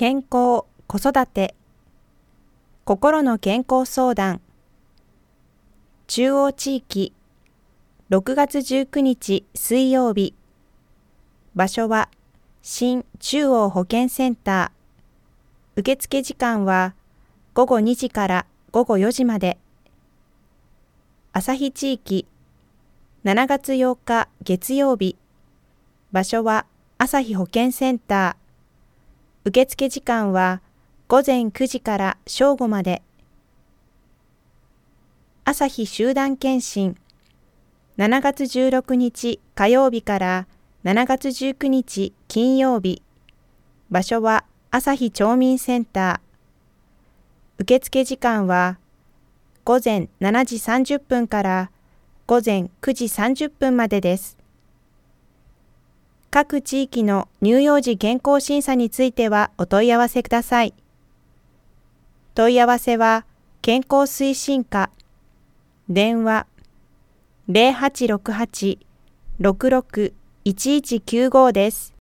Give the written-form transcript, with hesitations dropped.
健康・子育て心の健康相談中央地域6月19日水曜日場所は新中央保健センター受付時間は午後2時から午後4時まで旭地域7月8日月曜日場所は旭保健センター受付時間は午前9時から正午まで。朝日集団検診7月16日火曜日から7月19日金曜日場所は朝日町民センター受付時間は午前7時30分から午前9時30分までです。各地域の乳幼児健康審査についてはお問い合わせください。問い合わせは健康推進課電話 0868-66-1195 です。